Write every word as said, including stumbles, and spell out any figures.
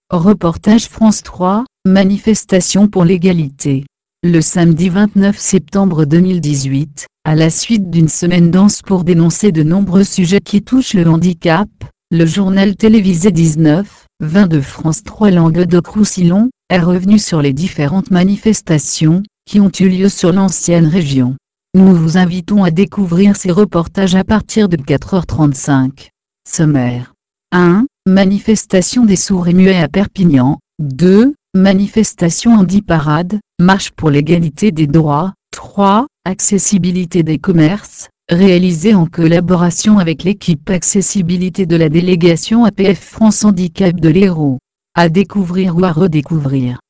Reportage France trois, manifestation pour l'égalité. Le samedi vingt-neuf septembre deux mille dix-huit, à la suite d'une semaine dense pour dénoncer de nombreux sujets qui touchent le handicap, le journal télévisé dix-neuf vingt de France trois Languedoc-Roussillon est revenu sur les différentes manifestations qui ont eu lieu sur l'ancienne région. Nous vous invitons à découvrir ces reportages à partir de quatre heures trente-cinq. Sommaire. un. Manifestation des sourds et muets à Perpignan. deux. Manifestation handi-parade, marche pour l'égalité des droits. trois. Accessibilité des commerces, réalisée en collaboration avec l'équipe accessibilité de la délégation A P F France Handicap de l'Hérault. À découvrir ou à redécouvrir.